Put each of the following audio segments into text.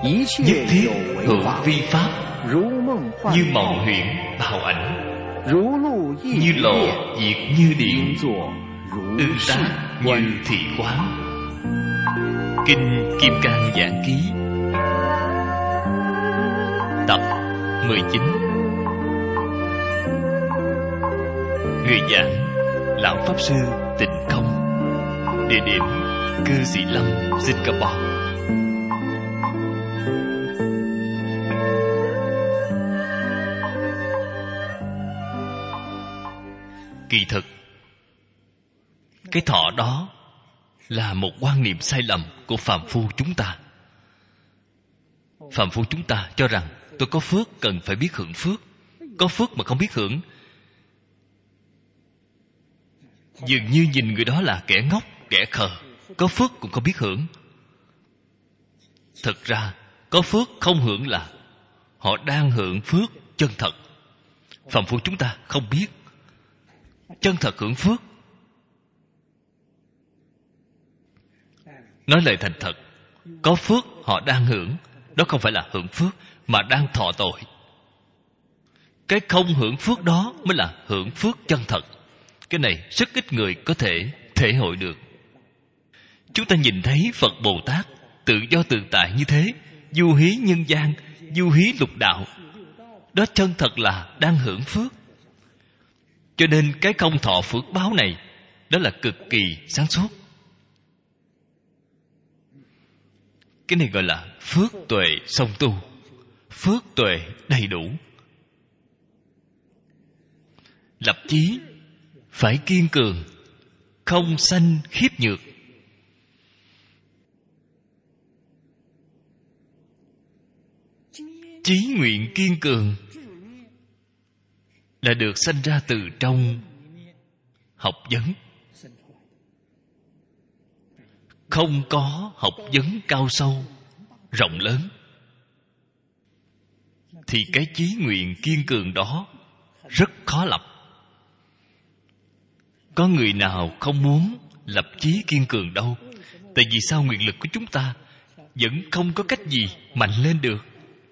nhất thiết hữu vi pháp, như mộng huyễn bào ảnh, như lộ diệt như điện, ư tác như thị quán. Kinh Kim Cang Giảng Ký tập 19. Người giảng Lão Pháp Sư Tịnh Công. Địa điểm Cư Sĩ Lâm, Singapore. Kỳ thực, cái thọ đó là một quan niệm sai lầm của phàm phu chúng ta. Phàm phu chúng ta cho rằng tôi có phước cần phải biết hưởng phước, có phước mà không biết hưởng, dường như nhìn người đó là kẻ ngốc, kẻ khờ. Có phước cũng không biết hưởng. Thực ra có phước không hưởng là họ đang hưởng phước chân thật. Phàm phu chúng ta không biết chân thật hưởng phước. Nói lời thành thật, có phước họ đang hưởng, đó không phải là hưởng phước mà đang thọ tội. Cái không hưởng phước đó mới là hưởng phước chân thật. Cái này rất ít người có thể thể hội được. Chúng ta nhìn thấy Phật Bồ Tát tự do tự tại như thế, du hí nhân gian, du hí lục đạo, đó chân thật là đang hưởng phước. Cho nên cái không thọ phước báo này, đó là cực kỳ sáng suốt. Cái này gọi là phước tuệ song tu, phước tuệ đầy đủ. Lập chí phải kiên cường, không sanh khiếp nhược. Chí nguyện kiên cường là được sanh ra từ trong học vấn. Không có học vấn cao sâu, rộng lớn, thì cái chí nguyện kiên cường đó rất khó lập. Có người nào không muốn lập chí kiên cường đâu. Tại vì sao nguyện lực của chúng ta vẫn không có cách gì mạnh lên được?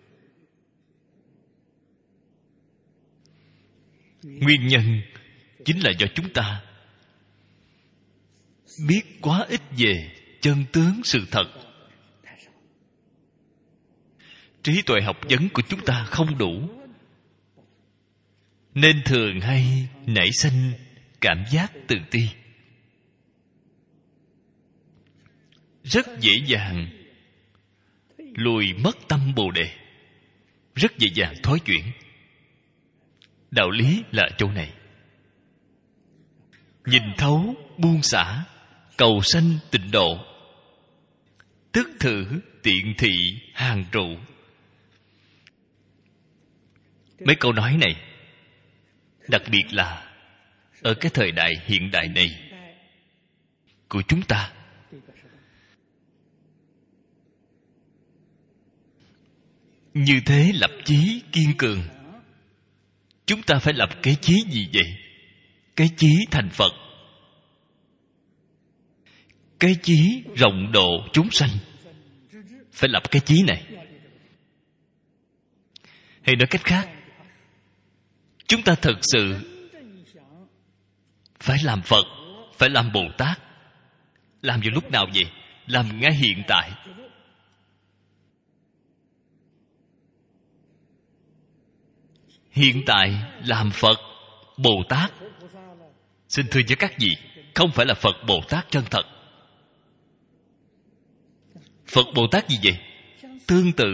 Nguyên nhân chính là do chúng ta biết quá ít về chân tướng sự thật. Trí tuệ học vấn của chúng ta không đủ, nên thường hay nảy sinh cảm giác tự ti. Rất dễ dàng lùi mất tâm Bồ Đề, rất dễ dàng thói chuyển. Đạo lý là ở chỗ này. Nhìn thấu, buông xả, cầu sanh tịnh độ, tức thử tiện thị hàng trụ. Mấy câu nói này, đặc biệt là ở cái thời đại hiện đại này của chúng ta, như thế lập chí kiên cường. Chúng ta phải lập cái chí gì vậy? Cái chí thành Phật, cái chí rộng độ chúng sanh. Phải lập cái chí này. Hay nói cách khác, chúng ta thực sự phải làm Phật, phải làm Bồ Tát. Làm vào lúc nào vậy? Làm ngay hiện tại. Hiện tại làm Phật, Bồ Tát. Xin thưa với các vị, không phải là Phật Bồ Tát chân thật. Phật Bồ Tát gì vậy? Tương tự.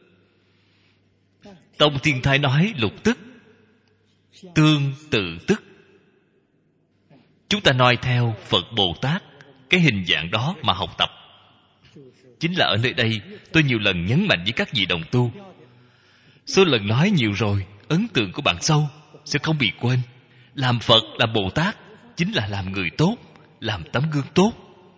Tông Thiên Thai nói lục tức, tương tự tức. Chúng ta noi theo Phật Bồ Tát, cái hình dạng đó mà học tập. Chính là ở nơi đây tôi nhiều lần nhấn mạnh với các vị đồng tu. Số lần nói nhiều rồi, ấn tượng của bạn sâu, sẽ không bị quên. Làm Phật, làm Bồ Tát chính là làm người tốt, làm tấm gương tốt.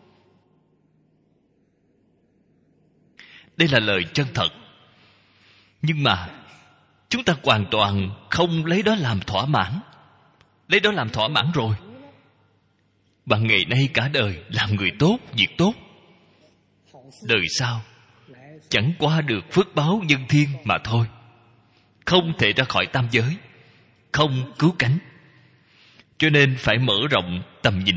Đây là lời chân thật. Nhưng mà chúng ta hoàn toàn không lấy đó làm thỏa mãn. Lấy đó làm thỏa mãn rồi, bạn ngày nay cả đời làm người tốt, việc tốt, đời sau chẳng qua được phước báo nhân thiên mà thôi, không thể ra khỏi tam giới, không cứu cánh. Cho nên phải mở rộng tầm nhìn.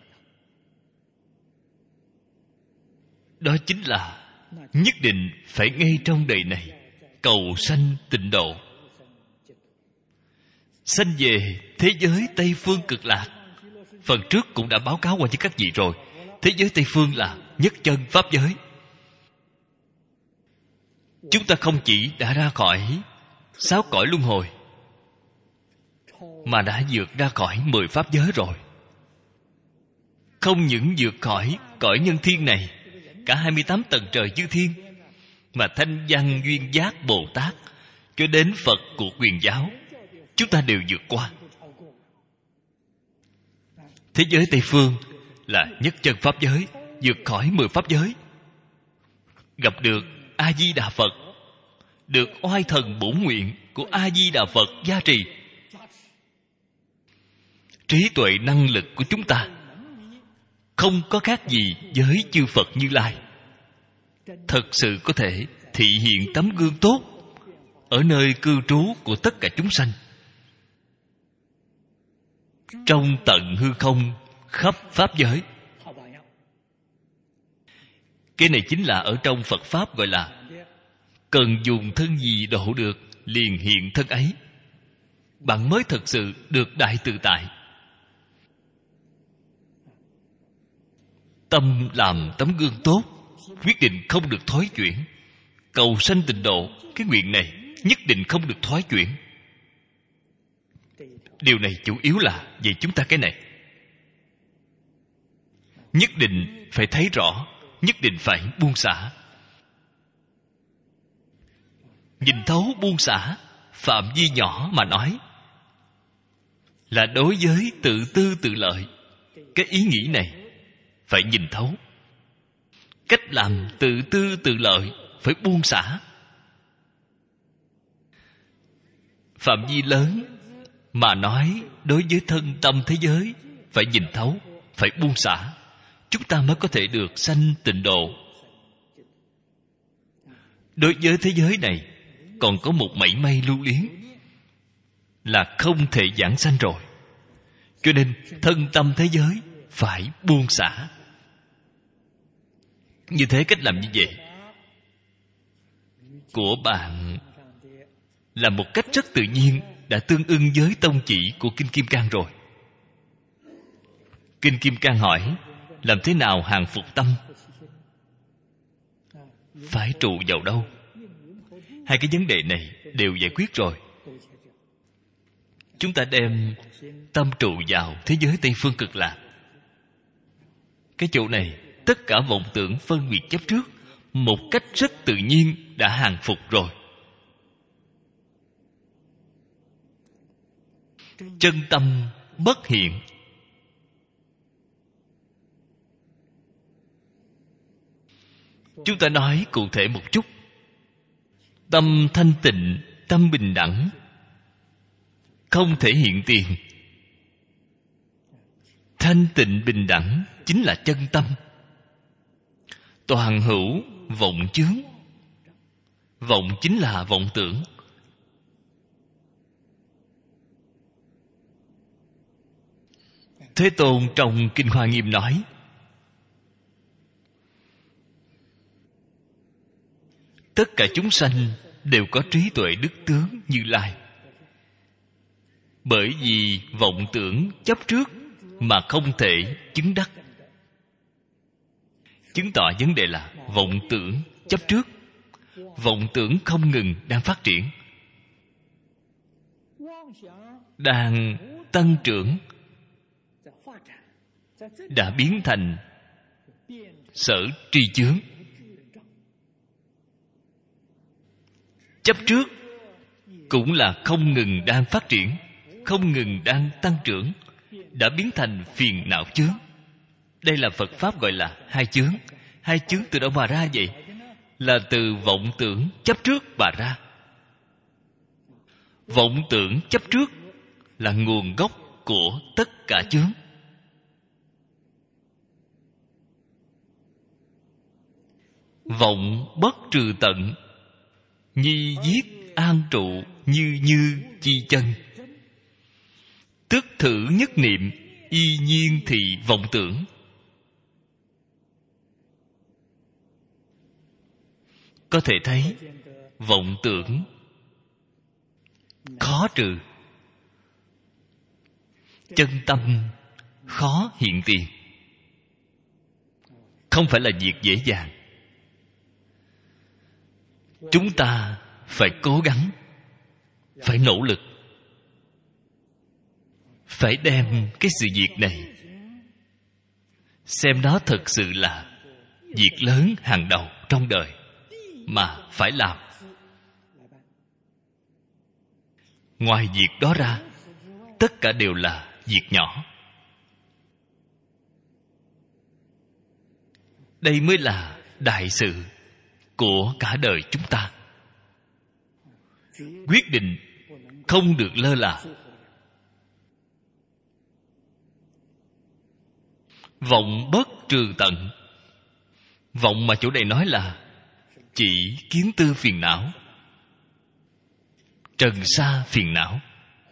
Đó chính là nhất định phải ngay trong đời này cầu sanh tịnh độ, sanh về thế giới Tây Phương Cực Lạc. Phần trước cũng đã báo cáo qua với các vị rồi. Thế giới Tây Phương là nhất chân pháp giới. Chúng ta không chỉ đã ra khỏi 6 cõi luân hồi, mà đã vượt ra khỏi 10 pháp giới rồi. Không những vượt khỏi cõi nhân thiên này, cả 28 tầng trời chư thiên, mà Thanh Văn Duyên Giác Bồ Tát cho đến Phật của Quyền giáo, chúng ta đều vượt qua. Thế giới Tây Phương là nhất chân pháp giới, vượt khỏi 10 pháp giới, gặp được A Di Đà Phật, được oai thần bổn nguyện của A Di Đà Phật gia trì. Trí tuệ năng lực của chúng ta không có khác gì với chư Phật Như Lai, thật sự có thể thị hiện tấm gương tốt ở nơi cư trú của tất cả chúng sanh, trong tận hư không khắp pháp giới. Cái này chính là ở trong Phật Pháp gọi là cần dùng thân gì độ được, liền hiện thân ấy. Bạn mới thật sự được đại tự tại. Tâm làm tấm gương tốt, quyết định không được thoái chuyển. Cầu sanh tịnh độ, cái nguyện này nhất định không được thoái chuyển. Điều này chủ yếu là về chúng ta cái này. Nhất định phải thấy rõ, nhất định phải buông xả. Nhìn thấu buông xả, phạm vi nhỏ mà nói, là đối với tự tư tự lợi. Cái ý nghĩ này phải nhìn thấu. Cách làm tự tư tự lợi phải buông xả. Phạm vi lớn mà nói, đối với thân tâm thế giới phải nhìn thấu, phải buông xả, chúng ta mới có thể được sanh tịnh độ. Đối với thế giới này còn có một mảy may lưu luyến là không thể giảng sanh rồi. Cho nên thân tâm thế giới phải buông xả. Như thế, cách làm như vậy của bạn là một cách rất tự nhiên, đã tương ưng với tông chỉ của Kinh Kim Cang rồi. Kinh Kim Cang hỏi làm thế nào hàng phục tâm? Phải trụ vào đâu? Hai cái vấn đề này đều giải quyết rồi. Chúng ta đem tâm trụ vào thế giới Tây Phương Cực Lạc. Cái chỗ này tất cả vọng tưởng phân biệt chấp trước một cách rất tự nhiên đã hàng phục rồi. Chân tâm bất hiện. Chúng ta nói cụ thể một chút. Tâm thanh tịnh, tâm bình đẳng, không thể hiện tiền. Thanh tịnh bình đẳng chính là chân tâm. Toàn hữu vọng chướng. Vọng chính là vọng tưởng. Thế Tôn trong Kinh Hoa Nghiêm nói, tất cả chúng sanh đều có trí tuệ đức tướng Như Lai. Bởi vì vọng tưởng chấp trước mà không thể chứng đắc. Chứng tỏ vấn đề là vọng tưởng chấp trước. Vọng tưởng không ngừng đang phát triển, đang tăng trưởng, đã biến thành sở tri chướng. Chấp trước cũng là không ngừng đang phát triển, không ngừng đang tăng trưởng, đã biến thành phiền não chướng. Đây là Phật Pháp gọi là hai chướng. Hai chướng từ đâu mà ra vậy? Là từ vọng tưởng chấp trước mà ra. Vọng tưởng chấp trước là nguồn gốc của tất cả chướng. Vọng bất trừ tận, nhi giết an trụ như như chi chân. Tức thử nhất niệm, y nhiên thị vọng tưởng. Có thể thấy vọng tưởng khó trừ, chân tâm khó hiện tiền. Không phải là việc dễ dàng. Chúng ta phải cố gắng, phải nỗ lực, phải đem cái sự việc này xem nó thật sự là việc lớn hàng đầu trong đời mà phải làm. Ngoài việc đó ra, tất cả đều là việc nhỏ. Đây mới là đại sự của cả đời chúng ta. Quyết định không được lơ là. Vọng bất trừ tận. Vọng mà chỗ này nói là chỉ kiến tư phiền não, trần sa phiền não.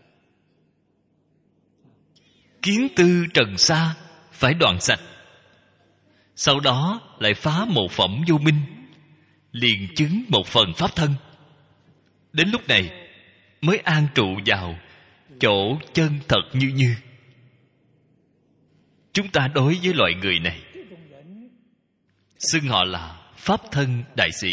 Kiến tư trần sa phải đoạn sạch, sau đó lại phá một phẩm vô minh, liền chứng một phần pháp thân. Đến lúc này mới an trụ vào chỗ chân thật như như. Chúng ta đối với loại người này xưng họ là pháp thân đại sĩ.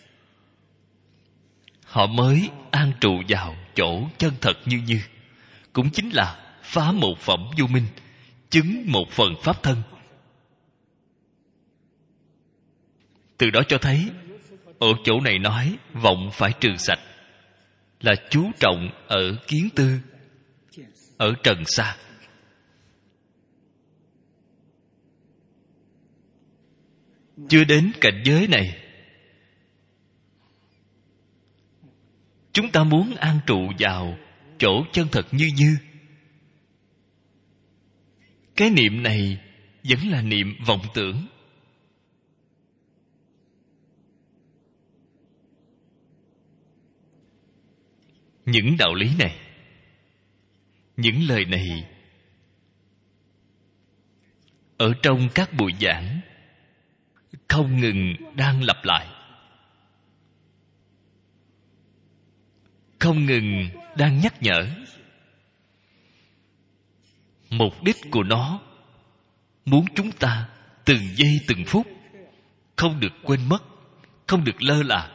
Họ mới an trụ vào chỗ chân thật như như, cũng chính là phá một phẩm vô minh, chứng một phần pháp thân. Từ đó cho thấy ở chỗ này nói vọng phải trừ sạch là chú trọng ở kiến tư, ở trần sa. Chưa đến cảnh giới này, chúng ta muốn an trụ vào chỗ chân thật như như, cái niệm này vẫn là niệm vọng tưởng. Những đạo lý này, những lời này ở trong các buổi giảng không ngừng đang lặp lại, không ngừng đang nhắc nhở. Mục đích của nó muốn chúng ta từng giây từng phút không được quên mất, không được lơ là.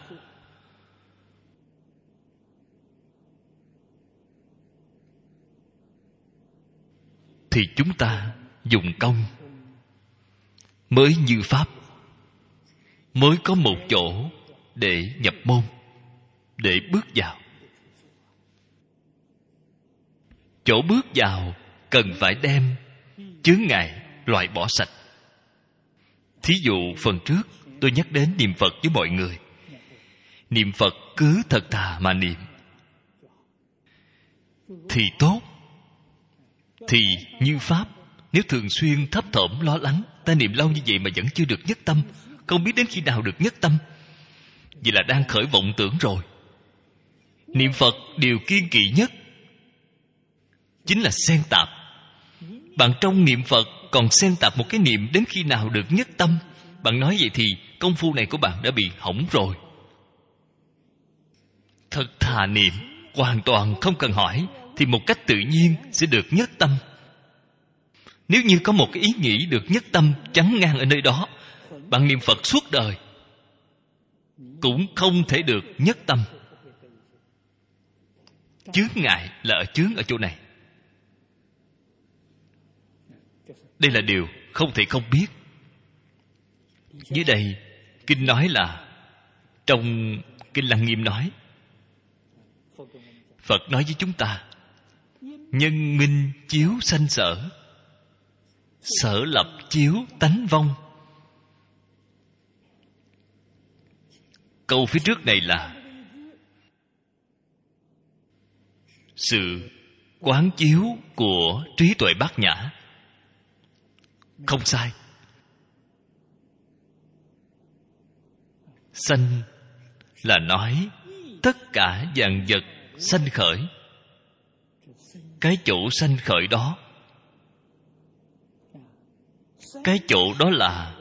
Thì chúng ta dùng công mới như pháp, mới có một chỗ để nhập môn, để bước vào. Chỗ bước vào cần phải đem chướng ngại loại bỏ sạch. Thí dụ phần trước tôi nhắc đến niệm Phật với mọi người. Niệm Phật cứ thật thà mà niệm thì tốt. Thì như pháp, nếu thường xuyên thấp thỏm lo lắng, ta niệm lâu như vậy mà vẫn chưa được nhất tâm, không biết đến khi nào được nhất tâm, vậy là đang khởi vọng tưởng rồi. Niệm Phật điều kiên kỵ nhất chính là xen tạp. Bạn trong niệm Phật còn xen tạp một cái niệm đến khi nào được nhất tâm, bạn nói vậy thì công phu này của bạn đã bị hỏng rồi. Thật thà niệm, hoàn toàn không cần hỏi, thì một cách tự nhiên sẽ được nhất tâm. Nếu như có một cái ý nghĩ được nhất tâm chắn ngang ở nơi đó, bạn niệm Phật suốt đời cũng không thể được nhất tâm. Chướng ngại là ở chướng ở chỗ này. Đây là điều không thể không biết. Dưới đây kinh nói là, trong kinh Lăng Nghiêm nói, Phật nói với chúng ta: nhân minh chiếu sanh sở, sở lập chiếu tánh vong. Câu phía trước này là sự quán chiếu của trí tuệ bát nhã. Không sai. Sanh là nói tất cả vạn vật sanh khởi. Cái chỗ sanh khởi đó, cái chỗ đó là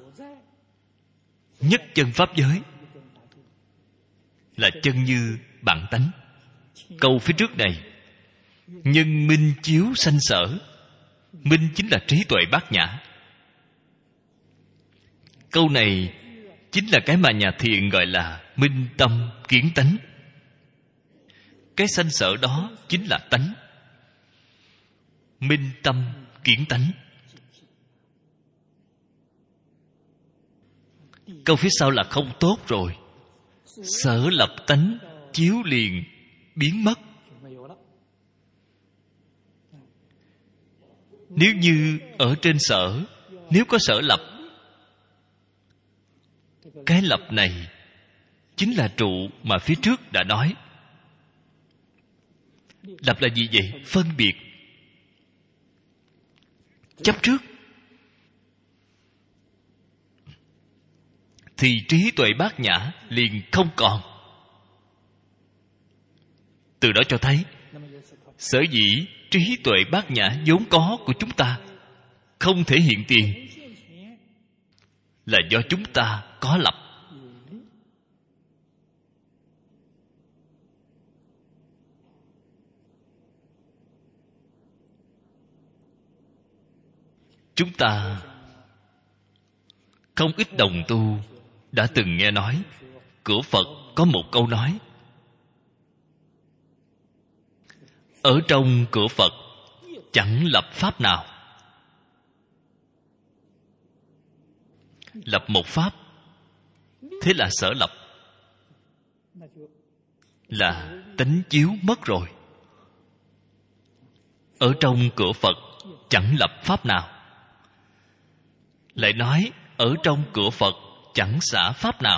nhất chân pháp giới, là chân như bản tánh. Câu phía trước này, nhân minh chiếu sanh sở. Minh chính là trí tuệ bát nhã. Câu này chính là cái mà nhà thiền gọi là minh tâm kiến tánh. Cái sanh sở đó chính là tánh. Minh tâm kiến tánh. Câu phía sau là không tốt rồi. Sở lập tánh chiếu liền biến mất. Nếu như ở trên sở, nếu có sở lập, cái lập này chính là trụ mà phía trước đã nói. Lập là gì vậy? Phân biệt, chấp trước. Thì trí tuệ bát nhã liền không còn. Từ đó cho thấy, sở dĩ trí tuệ bát nhã vốn có của chúng ta không thể hiện tiền, là do chúng ta có lập. Chúng ta không ít đồng tu đã từng nghe nói, của Phật có một câu nói: ở trong cửa Phật chẳng lập pháp nào. Lập một pháp, thế là sở lập, là tánh chiếu mất rồi. Ở trong cửa Phật chẳng lập pháp nào. Lại nói ở trong cửa Phật chẳng xả pháp nào.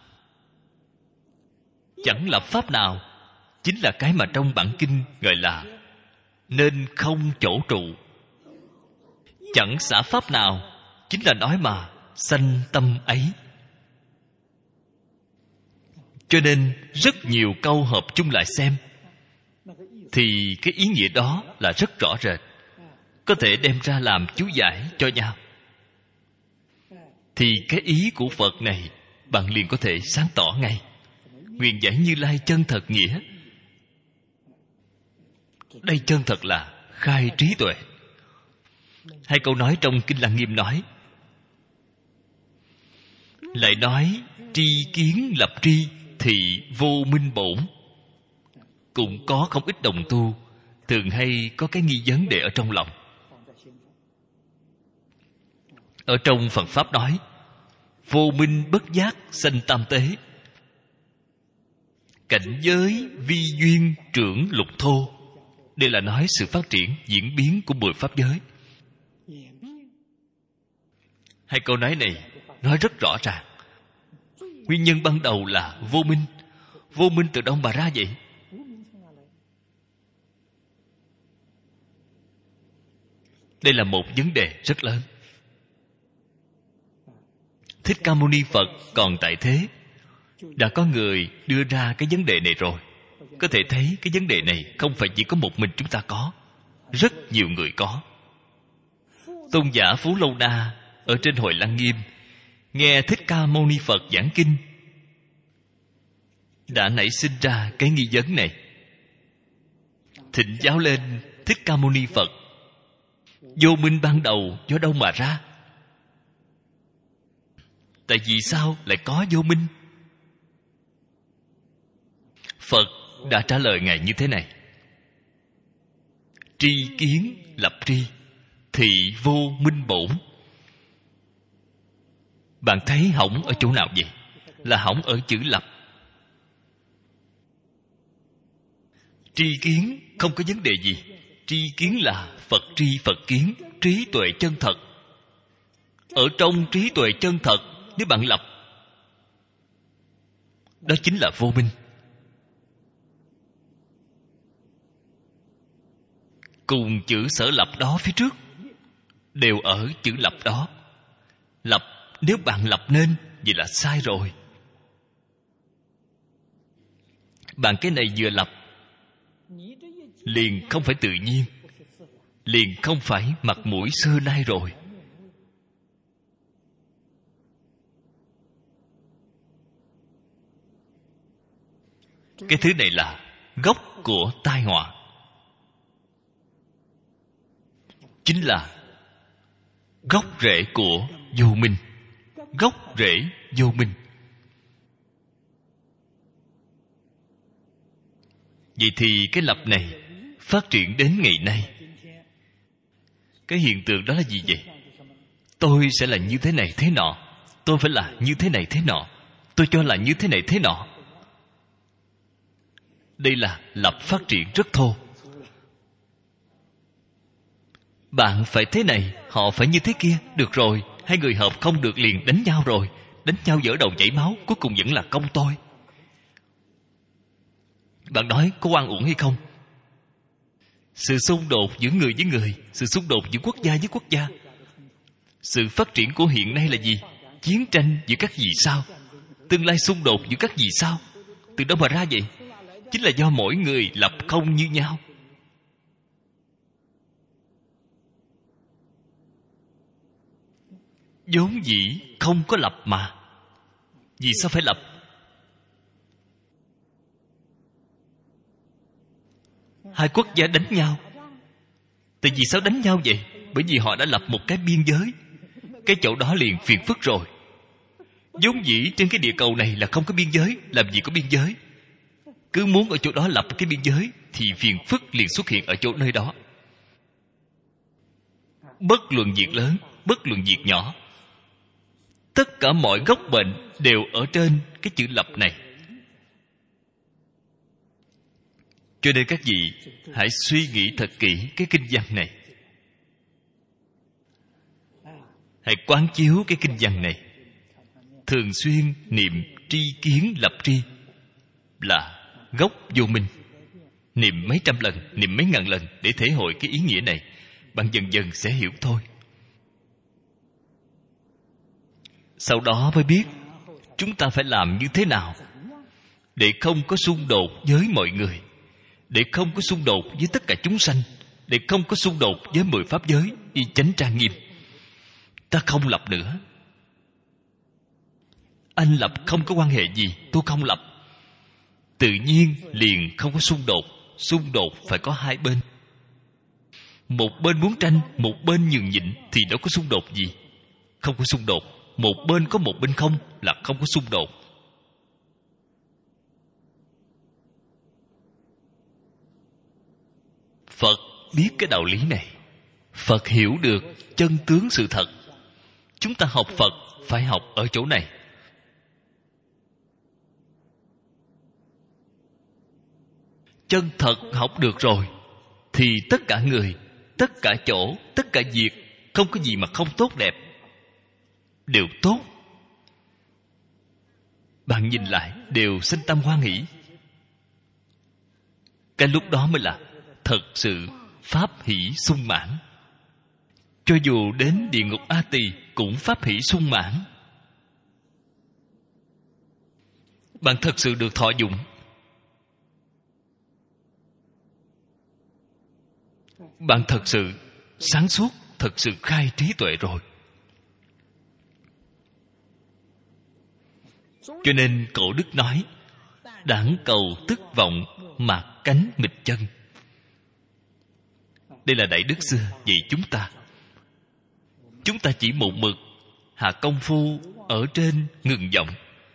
Chẳng lập pháp nào chính là cái mà trong bản kinh gọi là nên không chỗ trụ. Chẳng xả pháp nào chính là nói mà sanh tâm ấy. Cho nên rất nhiều câu hợp chung lại xem, thì cái ý nghĩa đó là rất rõ rệt, có thể đem ra làm chú giải cho nhau. Thì cái ý của Phật này bạn liền có thể sáng tỏ ngay. Nguyện giải Như Lai chân thật nghĩa. Đây chân thật là khai trí tuệ. Hai câu nói trong Kinh Lăng Nghiêm nói, lại nói tri kiến lập tri thì vô minh bổn. Cũng có không ít đồng tu thường hay có cái nghi vấn đề ở trong lòng. Ở trong Phật Pháp nói, vô minh bất giác sanh tam tế, cảnh giới vi duyên trưởng lục thô. Đây là nói sự phát triển, diễn biến của 10 pháp giới. Hai câu nói này nói rất rõ ràng. Nguyên nhân ban đầu là vô minh. Vô minh từ đâu mà ra vậy? Đây là một vấn đề rất lớn. Thích Ca Mâu Ni Phật còn tại thế, đã có người đưa ra cái vấn đề này rồi. Có thể thấy cái vấn đề này không phải chỉ có một mình chúng ta có, rất nhiều người có. Tôn giả Phú Lâu Đa ở trên Hội Lăng Nghiêm nghe Thích Ca Mâu Ni Phật giảng kinh, đã nảy sinh ra cái nghi vấn này, thỉnh giáo lên Thích Ca Mâu Ni Phật: vô minh ban đầu do đâu mà ra? Tại vì sao lại có vô minh? Phật đã trả lời Ngài như thế này: tri kiến lập tri, thị vô minh bổn. Bạn thấy hỏng ở chỗ nào vậy? Là hỏng ở chữ lập. Tri kiến không có vấn đề gì. Tri kiến là Phật tri Phật kiến, trí tuệ chân thật. Ở trong trí tuệ chân thật, nếu bạn lập, đó chính là vô minh. Cùng chữ sở lập đó phía trước đều ở chữ lập đó. Lập, nếu bạn lập nên, vậy là sai rồi. bạn cái này vừa lập liền không phải tự nhiên, liền không phải mặt mũi xưa nay rồi. Cái thứ này là gốc của tai họa, chính là gốc rễ của vô minh. Gốc rễ vô minh. Vậy thì cái lập này phát triển đến ngày nay, cái hiện tượng đó là gì vậy? Tôi sẽ là như thế này thế nọ, tôi phải là như thế này thế nọ, tôi cho là như thế này thế nọ. Đây là lập phát triển rất thô. Bạn phải thế này, họ phải như thế kia. Được rồi, hai người hợp không được liền đánh nhau rồi. Đánh nhau vỡ đầu chảy máu, cuối cùng vẫn là công tôi. Bạn nói có oan uổng hay không? Sự xung đột giữa người với người, sự xung đột giữa quốc gia với quốc gia. Sự phát triển của hiện nay là gì? Chiến tranh giữa các vì sao. Tương lai xung đột giữa các vì sao. Từ đâu mà ra vậy? Chính là do mỗi người lập không như nhau. Vốn dĩ không có lập mà, vì sao phải lập? Hai quốc gia đánh nhau, tại vì sao đánh nhau vậy? Bởi vì họ đã lập một cái biên giới. Cái chỗ đó liền phiền phức rồi. Vốn dĩ trên cái địa cầu này là không có biên giới, làm gì có biên giới. Cứ muốn ở chỗ đó lập cái biên giới thì phiền phức liền xuất hiện ở chỗ nơi đó. Bất luận việc lớn, bất luận việc nhỏ, tất cả mọi gốc bệnh đều ở trên cái chữ lập này. Cho nên các vị hãy suy nghĩ thật kỹ cái kinh văn này. Hãy quán chiếu cái kinh văn này. Thường xuyên niệm tri kiến lập tri là gốc vô minh. Niệm mấy trăm lần, niệm mấy ngàn lần để thể hội cái ý nghĩa này. Bạn dần dần sẽ hiểu thôi. Sau đó mới biết chúng ta phải làm như thế nào để không có xung đột với mọi người, để không có xung đột với tất cả chúng sanh, để không có xung đột với 10 pháp giới, y chánh trang nghiêm. Ta không lập nữa. Anh lập không có quan hệ gì, tôi không lập. Tự nhiên liền không có xung đột. Xung đột phải có hai bên. Một bên muốn tranh, một bên nhường nhịn thì đâu có xung đột gì. Không có xung đột. Một bên có một bên không là không có xung đột. Phật biết cái đạo lý này. Phật hiểu được chân tướng sự thật. Chúng ta học Phật phải học ở chỗ này. Chân thật học được rồi thì tất cả người, tất cả chỗ, tất cả việc, không có gì mà không tốt đẹp, đều tốt. Bạn nhìn lại đều sinh tâm hoan hỷ. Cái lúc đó mới là thật sự pháp hỷ sung mãn. Cho dù đến địa ngục A Tỳ cũng pháp hỷ sung mãn. Bạn thật sự được thọ dụng. Bạn thật sự sáng suốt, thật sự khai trí tuệ rồi. Cho nên cổ đức nói: đãng cầu tức vọng, mạc cánh mịch chân. Đây là đại đức xưa dạy chúng ta chỉ một mực hạ công phu ở trên ngừng vọng,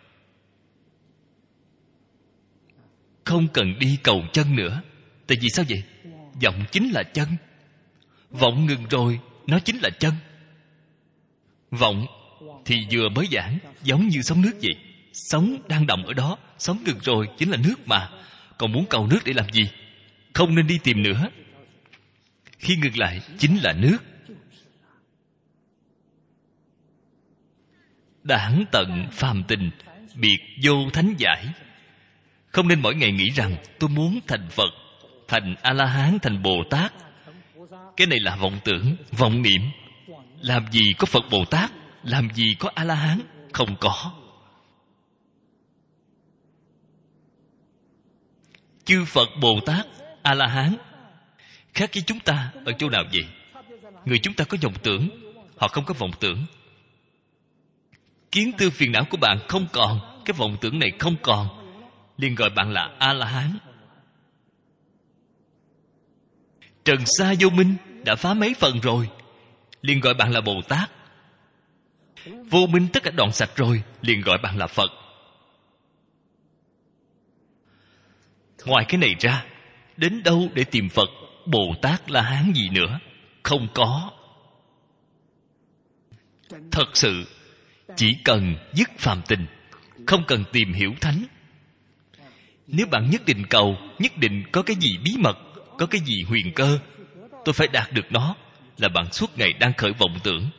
không cần đi cầu chân nữa. Tại vì sao vậy? Vọng chính là chân. Vọng ngừng rồi, nó chính là chân. Vọng thì vừa mới giảng, giống như sóng nước vậy. Sóng đang đọng ở đó, sóng ngừng rồi chính là nước mà. Còn muốn cầu nước để làm gì? Không nên đi tìm nữa. Khi ngừng lại chính là nước. Đãng tận phàm tình, biệt vô thánh giải. Không nên mỗi ngày nghĩ rằng tôi muốn thành Phật, thành A-la-hán, thành Bồ Tát. Cái này là vọng tưởng, vọng niệm. Làm gì có Phật Bồ Tát, làm gì có A-la-hán, không có. Chư Phật Bồ Tát A La Hán khác với chúng ta ở chỗ nào vậy? Người chúng ta có vọng tưởng, họ không có vọng tưởng. Kiến tư phiền não của bạn không còn, cái vọng tưởng này không còn, liền gọi bạn là A La Hán. Trần sa vô minh đã phá mấy phần rồi, liền gọi bạn là Bồ Tát. Vô minh tất cả đoạn sạch rồi, liền gọi bạn là Phật. Ngoài cái này ra, đến đâu để tìm Phật, Bồ Tát, La Hán gì nữa? Không có. Thật sự, chỉ cần dứt phàm tình, không cần tìm hiểu thánh. Nếu bạn nhất định cầu, nhất định có cái gì bí mật, có cái gì huyền cơ, tôi phải đạt được nó, là bạn suốt ngày đang khởi vọng tưởng.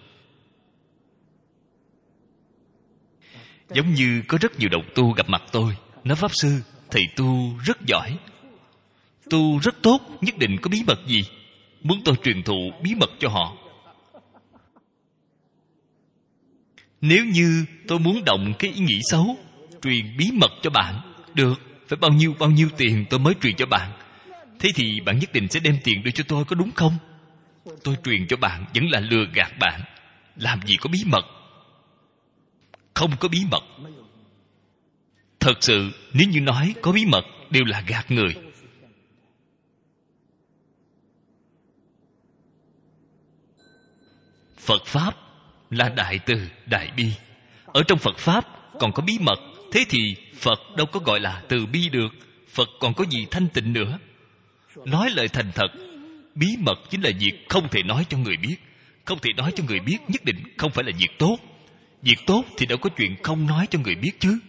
Giống như có rất nhiều đồng tu gặp mặt tôi, nói Pháp Sư, thầy tu rất giỏi, tu rất tốt, nhất định có bí mật gì, muốn tôi truyền thụ bí mật cho họ. Nếu như tôi muốn động cái ý nghĩ xấu, truyền bí mật cho bạn, được, phải bao nhiêu tiền tôi mới truyền cho bạn. Thế thì bạn nhất định sẽ đem tiền đưa cho tôi, có đúng không? Tôi truyền cho bạn vẫn là lừa gạt bạn. Làm gì có bí mật? Không có bí mật. Thật sự, nếu như nói có bí mật, đều là gạt người. Phật Pháp là đại từ, đại bi. Ở trong Phật Pháp còn có bí mật. Thế thì Phật đâu có gọi là từ bi được. Phật còn có gì thanh tịnh nữa? Nói lời thành thật. Bí mật chính là việc không thể nói cho người biết. Không thể nói cho người biết nhất định không phải là việc tốt. Việc tốt thì đâu có chuyện không nói cho người biết chứ.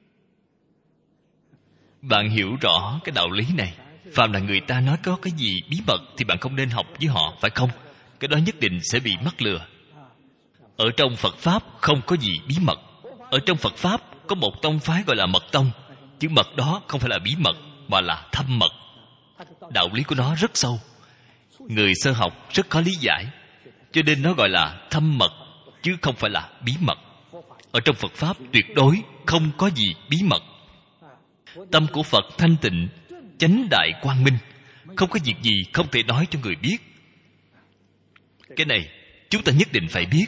Bạn hiểu rõ cái đạo lý này. Phàm là người ta nói có cái gì bí mật thì bạn không nên học với họ, phải không? Cái đó nhất định sẽ bị mắc lừa. Ở trong Phật Pháp không có gì bí mật. Ở trong Phật Pháp có một tông phái gọi là Mật Tông. Chữ mật đó không phải là bí mật, mà là thâm mật. Đạo lý của nó rất sâu, người sơ học rất khó lý giải, cho nên nó gọi là thâm mật, chứ không phải là bí mật. Ở trong Phật Pháp tuyệt đối không có gì bí mật. Tâm của Phật thanh tịnh, chánh đại quang minh, không có việc gì không thể nói cho người biết. Cái này chúng ta nhất định phải biết.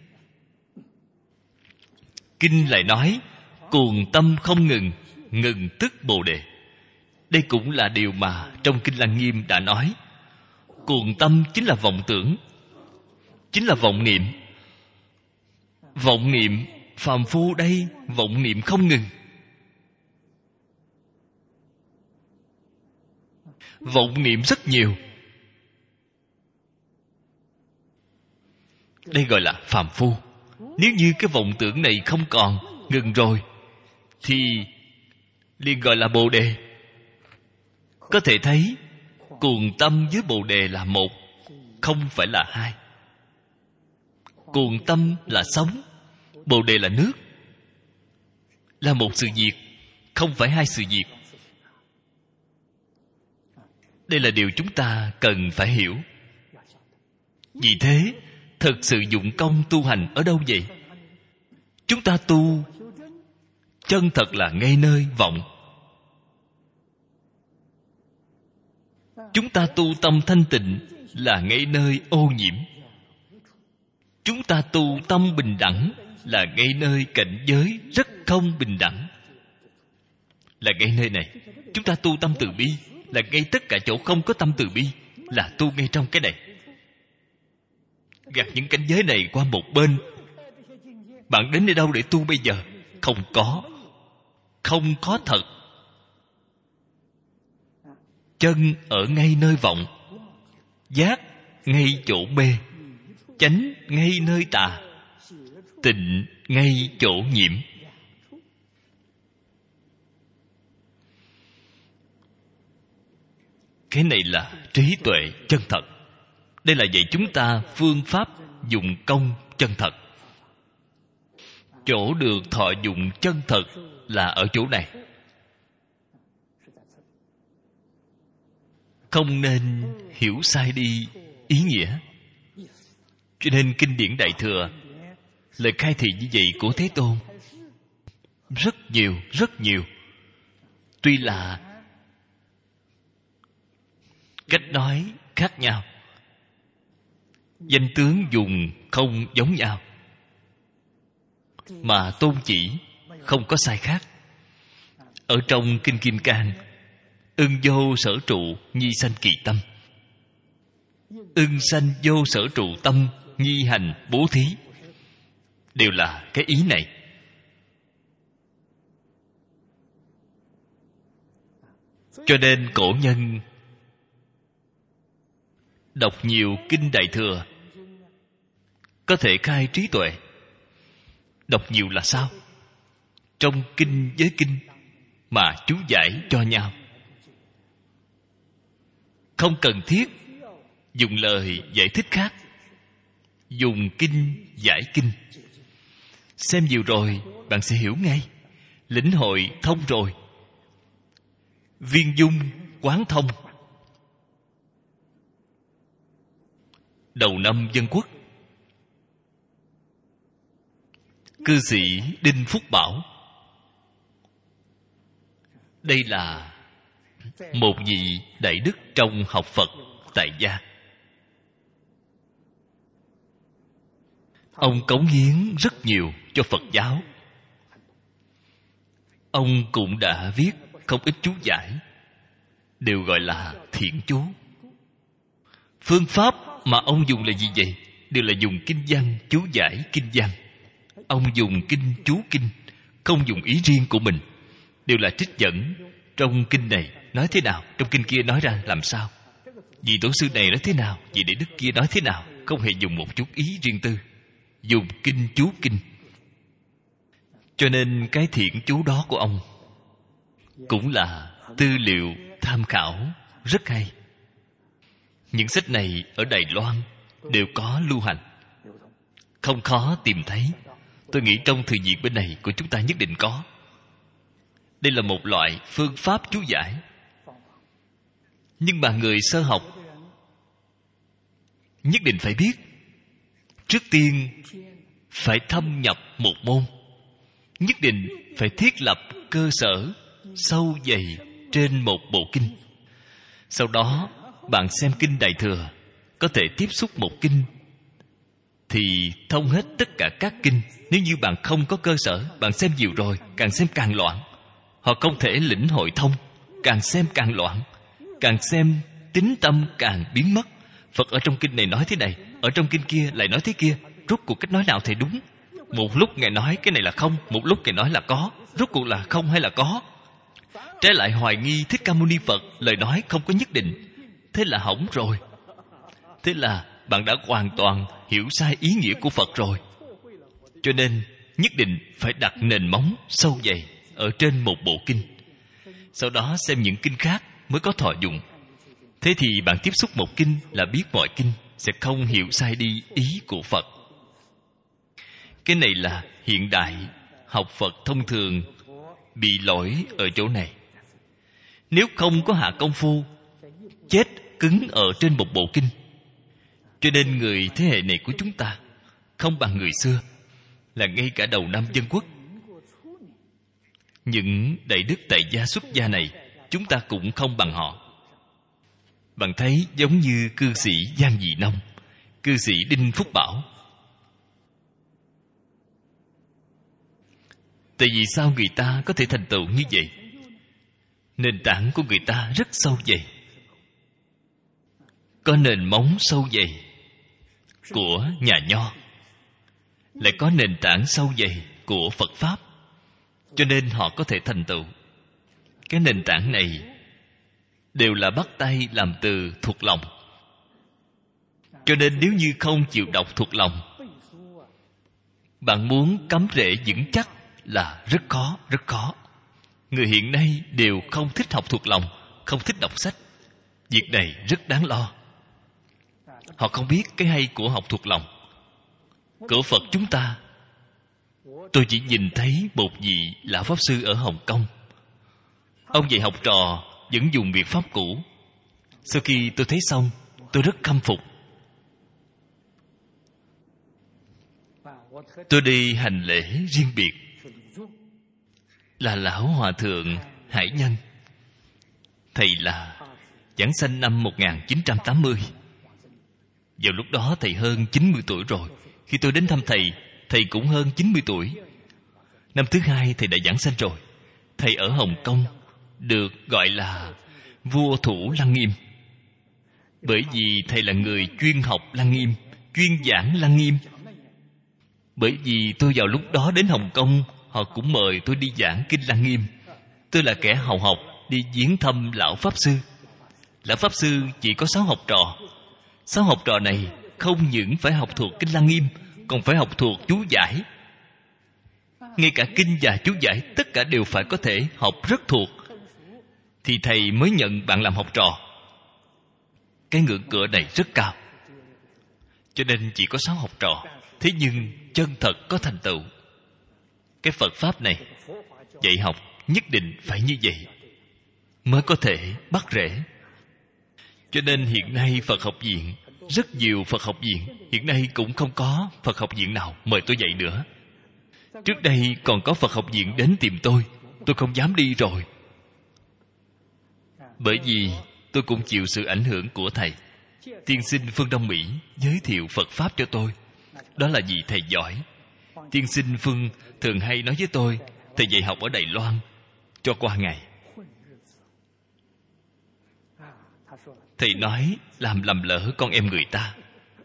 Kinh lại nói cuồng tâm không ngừng, ngừng tức Bồ Đề. Đây cũng là điều mà trong Kinh Lăng Nghiêm đã nói. Cuồng tâm chính là vọng tưởng, chính là vọng niệm. Vọng niệm, phàm phu đây vọng niệm không ngừng. Vọng niệm rất nhiều. Đây gọi là phàm phu. Nếu như cái vọng tưởng này không còn, ngừng rồi, thì liền gọi là Bồ Đề. Có thể thấy cuồng tâm với Bồ Đề là một, không phải là hai. Cuồng tâm là sống, Bồ Đề là nước, là một sự việc, không phải hai sự việc. Đây là điều chúng ta cần phải hiểu. Vì thế, thực sự dụng công tu hành ở đâu vậy? Chúng ta tu chân thật là ngay nơi vọng. Chúng ta tu tâm thanh tịnh là ngay nơi ô nhiễm. Chúng ta tu tâm bình đẳng là ngay nơi cảnh giới rất không bình đẳng. Là ngay nơi này. Chúng ta tu tâm từ bi là ngay tất cả chỗ không có tâm từ bi, là tu ngay trong cái này. Gạt những cảnh giới này qua một bên. Bạn đến nơi đâu để tu bây giờ? Không có. Không có thật. Chân ở ngay nơi vọng, giác ngay chỗ mê, chánh ngay nơi tà, tịnh ngay chỗ nhiễm. Cái này là trí tuệ chân thật. Đây là dạy chúng ta phương pháp dụng công chân thật. Chỗ được thọ dụng chân thật là ở chỗ này. Không nên hiểu sai đi ý nghĩa. Cho nên kinh điển Đại Thừa, lời khai thị như vậy của Thế Tôn rất nhiều, rất nhiều. Tuy là cách nói khác nhau, danh tướng dùng không giống nhau, mà tôn chỉ không có sai khác. Ở trong Kinh Kim Cang, ưng vô sở trụ nhi sanh kỳ tâm, ưng sanh vô sở trụ tâm nhi hành bố thí, đều là cái ý này. Cho nên cổ nhân đọc nhiều kinh Đại Thừa có thể khai trí tuệ. Đọc nhiều là sao? Trong kinh với kinh mà chú giải cho nhau, không cần thiết dùng lời giải thích khác, dùng kinh giải kinh. Xem nhiều rồi bạn sẽ hiểu ngay, lĩnh hội thông rồi, viên dung quán thông. Đầu năm Dân Quốc, cư sĩ Đinh Phúc Bảo, đây là một vị đại đức trong học Phật tại gia. Ông cống hiến rất nhiều cho Phật giáo. Ông cũng đã viết không ít chú giải, đều gọi là thiện chú. Phương pháp mà ông dùng là gì vậy? Đều là dùng kinh văn chú giải kinh văn. Ông dùng kinh chú kinh, không dùng ý riêng của mình, đều là trích dẫn. Trong kinh này nói thế nào, trong kinh kia nói ra làm sao, vị tổ sư này nói thế nào, vị đệ đức kia nói thế nào, không hề dùng một chút ý riêng tư, dùng kinh chú kinh. Cho nên cái thiện chú đó của ông cũng là tư liệu tham khảo rất hay. Những sách này ở Đài Loan đều có lưu hành, không khó tìm thấy. Tôi nghĩ trong thư viện bên này của chúng ta nhất định có. Đây là một loại phương pháp chú giải. Nhưng mà người sơ học nhất định phải biết, trước tiên phải thâm nhập một môn, nhất định phải thiết lập cơ sở sâu dày trên một bộ kinh. Sau đó bạn xem kinh Đại Thừa, có thể tiếp xúc một kinh thì thông hết tất cả các kinh. Nếu như bạn không có cơ sở, bạn xem nhiều rồi, càng xem càng loạn. Họ không thể lĩnh hội thông, càng xem càng loạn, càng xem tín tâm càng biến mất. Phật ở trong kinh này nói thế này, ở trong kinh kia lại nói thế kia. Rốt cuộc cách nói nào thì đúng? Một lúc Ngài nói cái này là không, một lúc Ngài nói là có. Rốt cuộc là không hay là có? Trái lại hoài nghi Thích Ca Mâu Ni Phật lời nói không có nhất định. Thế là hỏng rồi. Thế là bạn đã hoàn toàn hiểu sai ý nghĩa của Phật rồi. Cho nên nhất định phải đặt nền móng sâu dày ở trên một bộ kinh. Sau đó xem những kinh khác mới có thọ dụng. Thế thì bạn tiếp xúc một kinh là biết mọi kinh, sẽ không hiểu sai đi ý của Phật. Cái này là hiện đại học Phật thông thường bị lỗi ở chỗ này. Nếu không có hạ công phu, chết cứng ở trên một bộ kinh. Cho nên người thế hệ này của chúng ta không bằng người xưa, là ngay cả đầu năm Dân Quốc, những đại đức tại gia xuất gia này chúng ta cũng không bằng họ. Bạn thấy giống như cư sĩ Giang Dị Nông, cư sĩ Đinh Phúc Bảo. Tại vì sao người ta có thể thành tựu như vậy? Nền tảng của người ta rất sâu dày, có nền móng sâu dày của nhà Nho, lại có nền tảng sâu dày của Phật Pháp, cho nên họ có thể thành tựu. Cái nền tảng này đều là bắt tay làm từ thuộc lòng. Cho nên nếu như không chịu đọc thuộc lòng, bạn muốn cắm rễ vững chắc là rất khó, rất khó. Người hiện nay đều không thích học thuộc lòng, không thích đọc sách. Việc này rất đáng lo. Họ không biết cái hay của học thuộc lòng. Của Phật chúng ta, tôi chỉ nhìn thấy một vị lão pháp sư ở Hồng Kông. Ông dạy học trò vẫn dùng biện pháp cũ. Sau khi tôi thấy xong, tôi rất khâm phục. Tôi đi hành lễ riêng biệt, là lão hòa thượng Hải Nhân. Thầy là Giảng sanh năm 1980. Vào lúc đó thầy hơn 90 tuổi rồi. Khi tôi đến thăm thầy, thầy cũng hơn 90 tuổi. Năm thứ hai thầy đã giảng sanh rồi. Thầy ở Hồng Kông được gọi là vua thủ Lăng Nghiêm, bởi vì thầy là người chuyên học Lăng Nghiêm, chuyên giảng Lăng Nghiêm. Bởi vì tôi vào lúc đó đến Hồng Kông, họ cũng mời tôi đi giảng kinh Lăng Nghiêm. Tôi là kẻ hào học, đi viếng thăm lão Pháp Sư. Lão Pháp Sư chỉ có 6 học trò. 6 học trò này không những phải học thuộc kinh Lăng Nghiêm, còn phải học thuộc chú giải. Ngay cả kinh và chú giải tất cả đều phải có thể học rất thuộc, thì thầy mới nhận bạn làm học trò. Cái ngưỡng cửa này rất cao, cho nên chỉ có 6 học trò. Thế nhưng chân thật có thành tựu. Cái Phật Pháp này dạy học nhất định phải như vậy mới có thể bắt rễ. Cho nên hiện nay Phật học viện, rất nhiều Phật học viện, hiện nay cũng không có Phật học viện nào mời tôi dạy nữa. Trước đây còn có Phật học viện đến tìm tôi không dám đi rồi. Bởi vì tôi cũng chịu sự ảnh hưởng của thầy. Tiên sinh Phương Đông Mỹ giới thiệu Phật Pháp cho tôi. Đó là vì thầy giỏi. Tiên sinh Phương thường hay nói với tôi, thầy dạy học ở Đài Loan cho qua ngày. Thầy nói làm lầm lỡ con em người ta.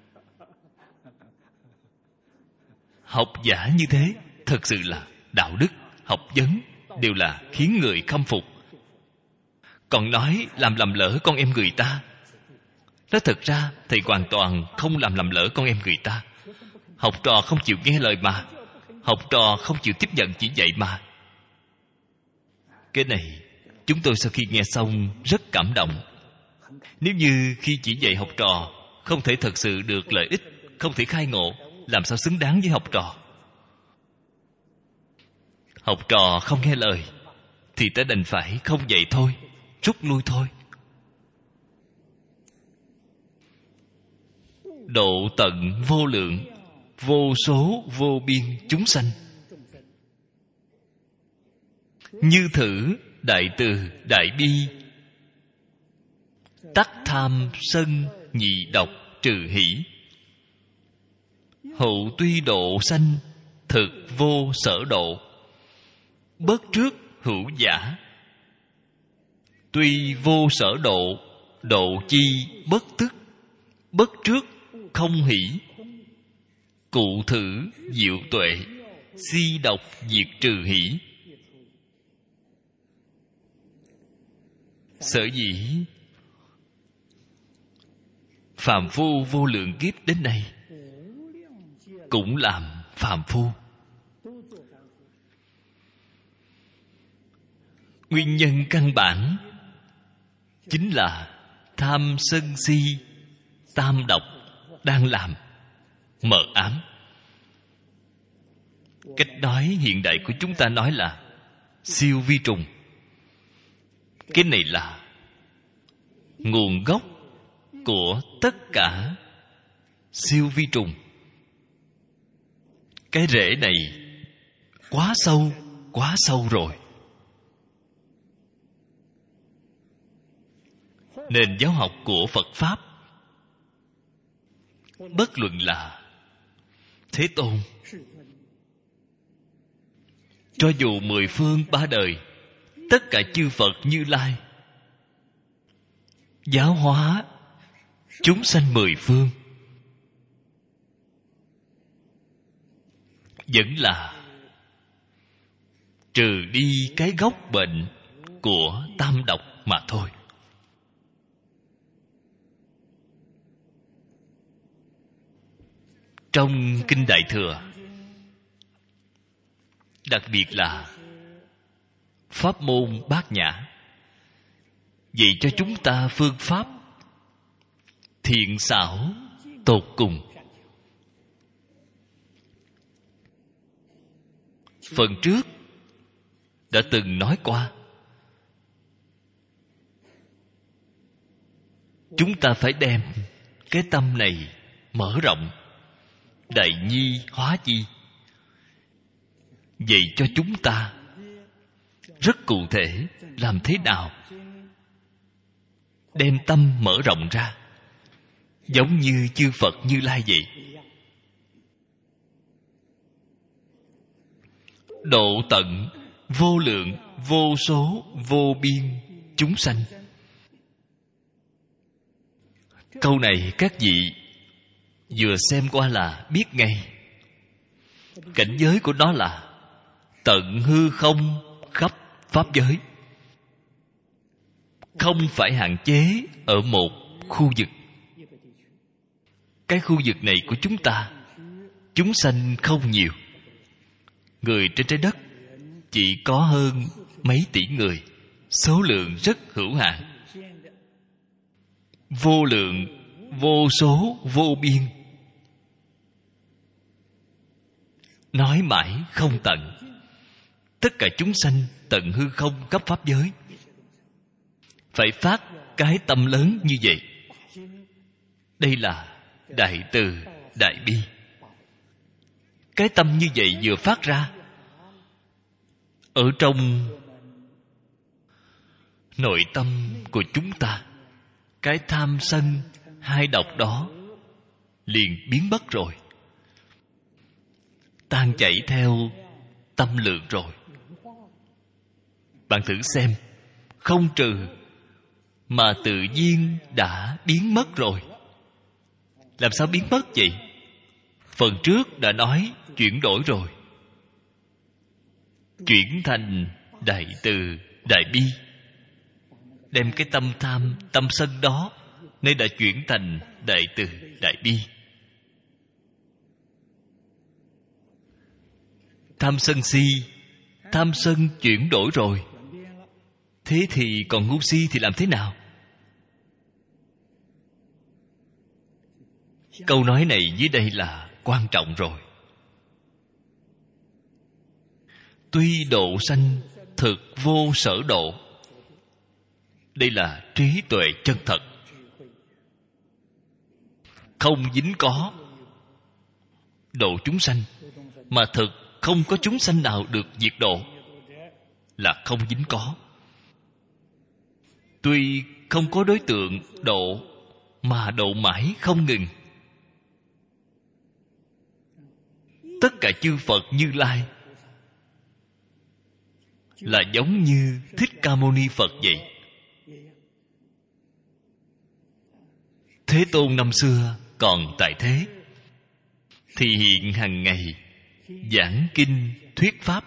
Học giả như thế thật sự là đạo đức, học vấn đều là khiến người khâm phục. Còn nói làm lầm lỡ con em người ta, nói thật ra thầy hoàn toàn không làm lầm lỡ con em người ta. Học trò không chịu nghe lời mà, học trò không chịu tiếp nhận chỉ dạy mà. Cái này chúng tôi sau khi nghe xong rất cảm động. Nếu như khi chỉ dạy học trò không thể thật sự được lợi ích, không thể khai ngộ, làm sao xứng đáng với học trò? Học trò không nghe lời thì ta đành phải không dạy thôi, rút lui thôi. Độ tận vô lượng, vô số vô biên chúng sanh. Như thử đại từ đại bi, tắc tham sân nhị độc trừ hỷ. Hậu tuy độ sanh, thực vô sở độ. Bất trước hữu giả, tuy vô sở độ, độ chi bất tức. Bất trước không hỷ, cụ thử diệu tuệ. Si độc diệt trừ hỷ. Sở dĩ phàm phu vô lượng kiếp đến nay cũng làm phàm phu. Nguyên nhân căn bản chính là tham sân si tam độc đang làm mờ ám. Cách nói hiện đại của chúng ta nói là siêu vi trùng. Cái này là nguồn gốc của tất cả siêu vi trùng. Cái rễ này quá sâu rồi. Nền giáo học của Phật Pháp, bất luận là Thế Tôn, cho dù 10 phương 3 đời, tất cả chư Phật Như Lai giáo hóa chúng sanh 10 phương, vẫn là trừ đi cái gốc bệnh của tam độc mà thôi. Trong Kinh Đại Thừa, đặc biệt là pháp môn Bát Nhã, dạy cho chúng ta phương pháp thiện xảo tột cùng. Phần trước đã từng nói qua, chúng ta phải đem cái tâm này mở rộng, đại nhi hóa chi, dạy cho chúng ta rất cụ thể làm thế nào đem tâm mở rộng ra, giống như chư Phật Như Lai vậy. Độ tận vô lượng vô số vô biên chúng sanh. Câu này các vị vừa xem qua là biết ngay. Cảnh giới của nó là tận hư không khắp pháp giới, không phải hạn chế ở một khu vực. Cái khu vực này của chúng ta, chúng sanh không nhiều, người trên trái đất chỉ có hơn mấy tỷ người, số lượng rất hữu hạn. Vô lượng vô số vô biên, nói mãi không tận. Tất cả chúng sanh tận hư không khắp pháp giới, phải phát cái tâm lớn như vậy. Đây là đại từ đại bi. Cái tâm như vậy vừa phát ra, ở trong nội tâm của chúng ta, cái tham sân hai độc đó liền biến mất rồi, tan chảy theo tâm lượng rồi. Bạn thử xem, không trừ mà tự nhiên đã biến mất rồi. Làm sao biến mất vậy? Phần trước đã nói chuyển đổi rồi, chuyển thành đại từ đại bi. Đem cái tâm tham tâm sân đó nên đã chuyển thành đại từ đại bi. Tham sân si, tham sân chuyển đổi rồi, thế thì còn ngu si thì làm thế nào? Câu nói này dưới đây là quan trọng rồi. Tuy độ sanh thực vô sở độ. Đây là trí tuệ chân thật, không dính có độ chúng sanh, mà thực không có chúng sanh nào được diệt độ, là không dính có. Tuy không có đối tượng độ, mà độ mãi không ngừng. Tất cả chư Phật Như Lai là giống như Thích Ca Mâu Ni Phật vậy. Thế Tôn năm xưa còn tại thế thì hiện hàng ngày giảng kinh thuyết pháp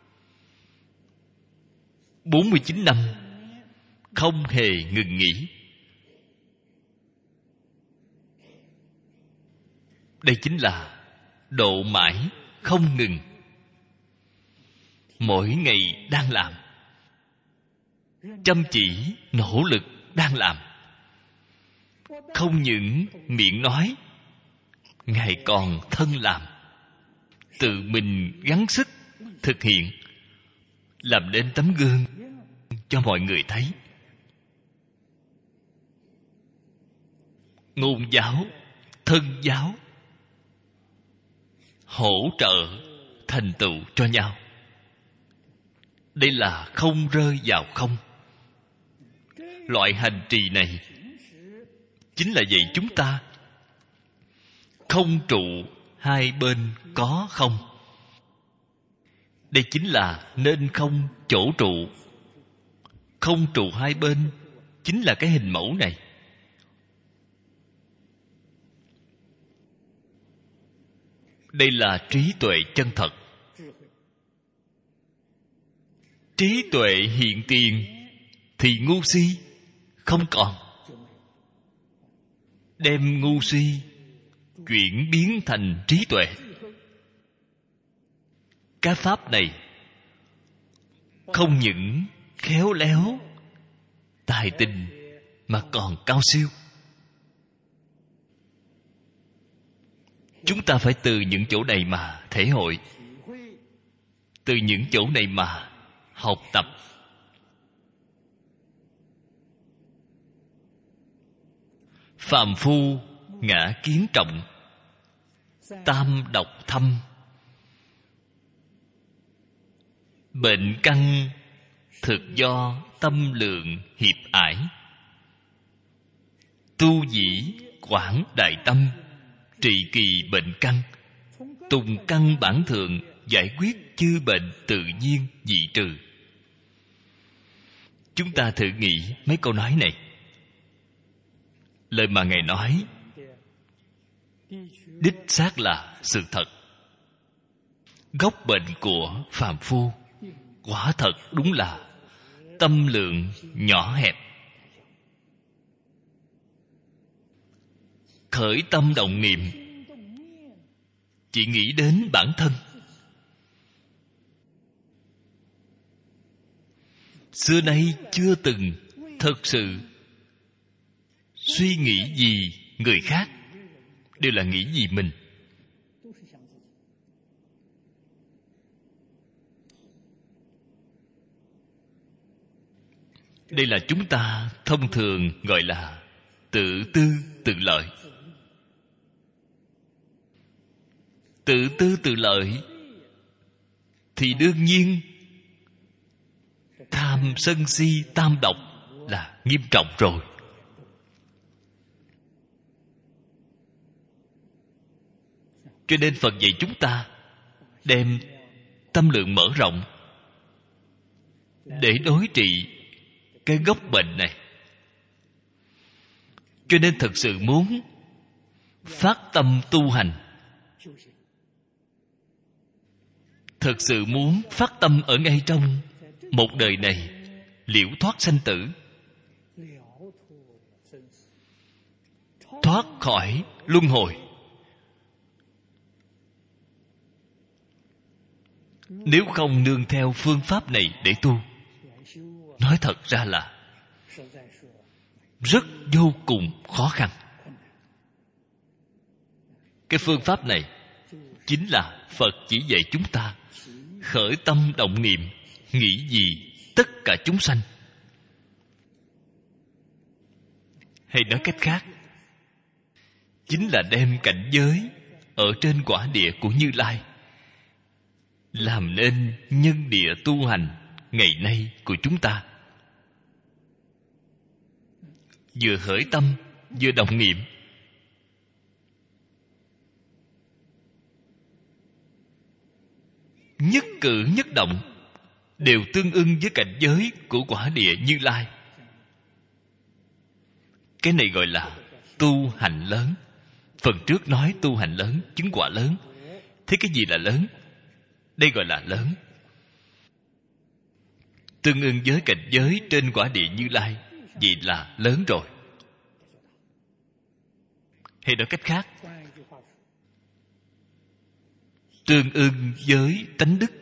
49 năm không hề ngừng nghỉ. Đây chính là độ mãi không ngừng, mỗi ngày đang làm, chăm chỉ nỗ lực đang làm. Không những miệng nói, Ngài còn thân làm, tự mình gắng sức thực hiện, làm nên tấm gương cho mọi người thấy. Ngôn giáo, thân giáo hỗ trợ thành tựu cho nhau. Đây là không rơi vào không. Loại hành trì này chính là dạy chúng ta không trụ hai bên có không. Đây chính là nên không chỗ trụ. Không trụ hai bên chính là cái hình mẫu này. Đây là trí tuệ chân thật. Trí tuệ hiện tiền thì ngu si không còn. Đem ngu si chuyển biến thành trí tuệ. Cái pháp này không những khéo léo tài tình mà còn cao siêu. Chúng ta phải từ những chỗ này mà thể hội, từ những chỗ này mà học tập. Phàm phu ngã kiến trọng, tam độc thâm. Bệnh căn thực do tâm lượng hiệp ải. tu dĩ quảng đại tâm, trị kỳ bệnh căn, tùng căn bản thượng, giải quyết chư bệnh tự nhiên dị trừ. Chúng ta thử nghĩ mấy câu nói này. Lời mà Ngài nói đích xác là sự thật. Gốc bệnh của phàm phu quả thật đúng là tâm lượng nhỏ hẹp. Khởi tâm động niệm chỉ nghĩ đến bản thân. Xưa nay chưa từng thật sự suy nghĩ gì người khác, đều là nghĩ gì mình. Đây là chúng ta thông thường gọi là tự tư tự lợi. Tự tư tự lợi thì đương nhiên tham sân si tam độc là nghiêm trọng rồi. Cho nên Phật dạy chúng ta đem tâm lượng mở rộng để đối trị cái gốc bệnh này. Cho nên thật sự muốn phát tâm tu hành, thật sự muốn phát tâm ở ngay trong một đời này liễu thoát sanh tử, thoát khỏi luân hồi. Nếu không nương theo phương pháp này để tu, nói thật ra là rất vô cùng khó khăn. Cái phương pháp này chính là Phật chỉ dạy chúng ta khởi tâm động niệm, nghĩ gì tất cả chúng sanh. Hay nói cách khác, chính là đem cảnh giới ở trên quả địa của Như Lai làm nên nhân địa tu hành ngày nay của chúng ta. Vừa khởi tâm, vừa động niệm, nhất cử nhất động đều tương ưng với cảnh giới của quả địa Như Lai. Cái này gọi là tu hành lớn. Phần trước nói tu hành lớn, chứng quả lớn. Thế cái gì là lớn? Đây gọi là lớn. Tương ưng với cảnh giới trên quả địa Như Lai, vậy là lớn rồi. Hay nói cách khác, tương ưng với tánh đức.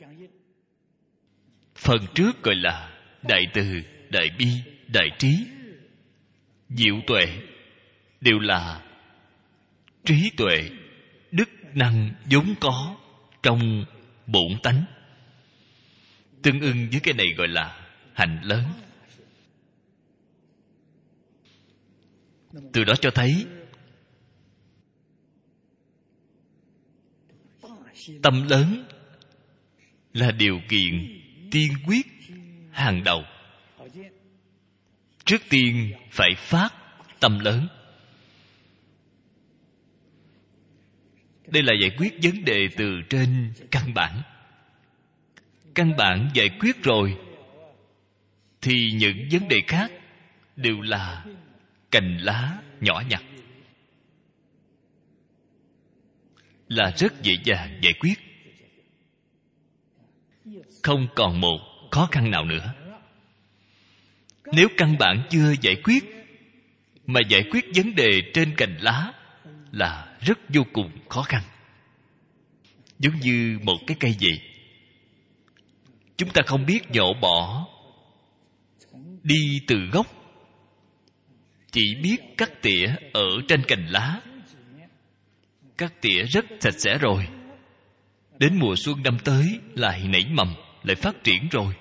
Phần trước gọi là đại từ, đại bi, đại trí, diệu tuệ, đều là trí tuệ, đức năng vốn có trong bổn tánh. Tương ưng với cái này gọi là hạnh lớn. Từ đó cho thấy tâm lớn là điều kiện tiên quyết hàng đầu. Trước tiên phải phát tâm lớn. Đây là giải quyết vấn đề từ trên căn bản. Căn bản giải quyết rồi thì những vấn đề khác đều là cành lá nhỏ nhặt, là rất dễ dàng giải quyết, không còn một khó khăn nào nữa. Nếu căn bản chưa giải quyết mà giải quyết vấn đề trên cành lá là rất vô cùng khó khăn. Giống như một cái cây vậy, chúng ta không biết nhổ bỏ đi từ gốc, chỉ biết cắt tỉa ở trên cành lá. Cắt tỉa rất sạch sẽ rồi, đến mùa xuân năm tới lại nảy mầm, lại phát triển rồi.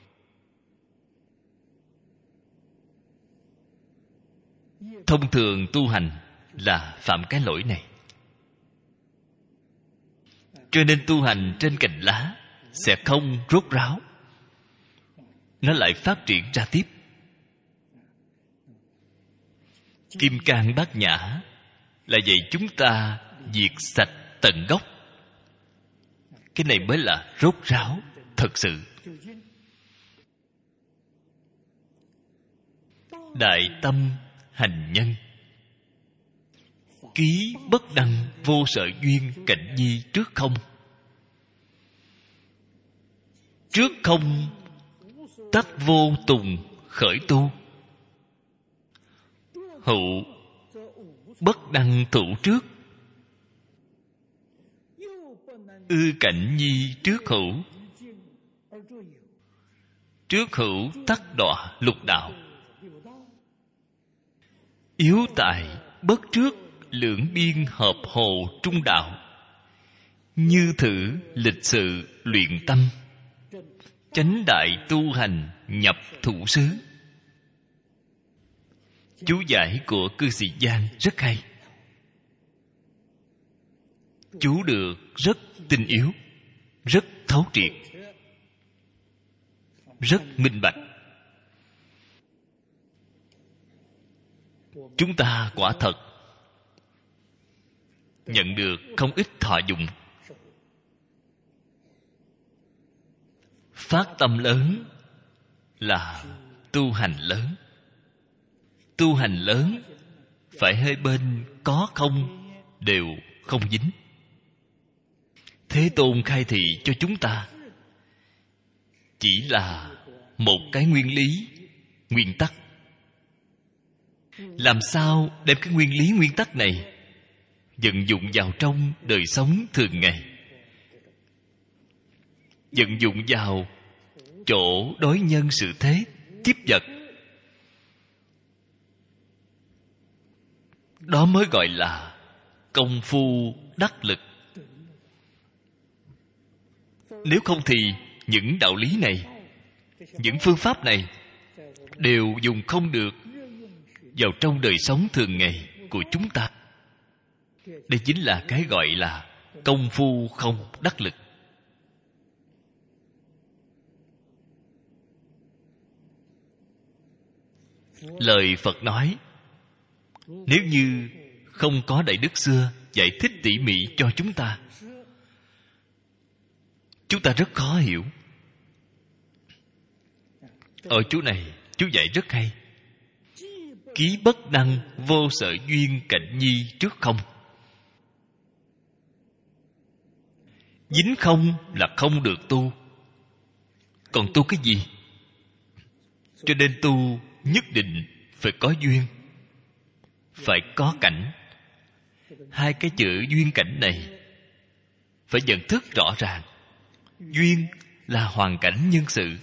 Thông thường tu hành là phạm cái lỗi này. Cho nên tu hành trên cành lá sẽ không rốt ráo, nó lại phát triển ra tiếp. Kim Cang Bát Nhã là dạy chúng ta diệt sạch tận gốc. Cái này mới là rốt ráo thật sự. Đại tâm hành nhân, ký bất đăng vô sở duyên cảnh nhi trước không. Trước không tắc vô tùng khởi tu. Hữu bất đăng thủ trước. Ư cảnh nhi trước hữu. Trước hữu tắc đọa lục đạo. Yếu tại bất trước lưỡng biên hợp hồ trung đạo. Như thử lịch sự luyện tâm. Chánh đại tu hành nhập thủ xứ. Chú giải của cư sĩ Giang rất hay. Chú được rất tinh yếu, rất thấu triệt, rất minh bạch. Chúng ta quả thật nhận được không ít thọ dụng. Phát tâm lớn là tu hành lớn. Tu hành lớn phải hai bên có không đều không dính. Thế Tôn khai thị cho chúng ta chỉ là một cái nguyên lý, nguyên tắc. Làm sao đem cái nguyên lý, nguyên tắc này vận dụng vào trong đời sống thường ngày, vận dụng vào chỗ đối nhân sự thế, tiếp vật. Đó mới gọi là công phu đắc lực. Nếu không thì những đạo lý này, những phương pháp này đều dùng không được vào trong đời sống thường ngày của chúng ta. Đây chính là cái gọi là công phu không đắc lực. Lời Phật nói, nếu như không có Đại Đức xưa giải thích tỉ mỉ cho chúng ta rất khó hiểu. Ở chỗ này chú dạy rất hay. Ký bất đăng vô sở duyên cảnh nhi trước không. Dính không là không được tu. Còn tu cái gì? Cho nên tu nhất định phải có duyên, phải có cảnh. Hai cái chữ duyên cảnh này phải nhận thức rõ ràng. Duyên là hoàn cảnh nhân sự.